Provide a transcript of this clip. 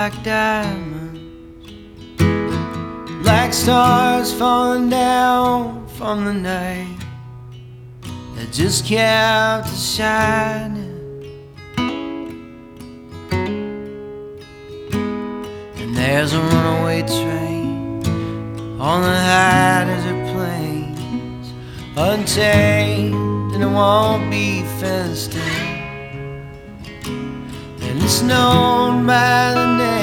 like diamonds, like stars falling down from the night that just kept shining. And there's a runaway train on the high desert plains, untamed, and it won't be fenced in. And it's known by the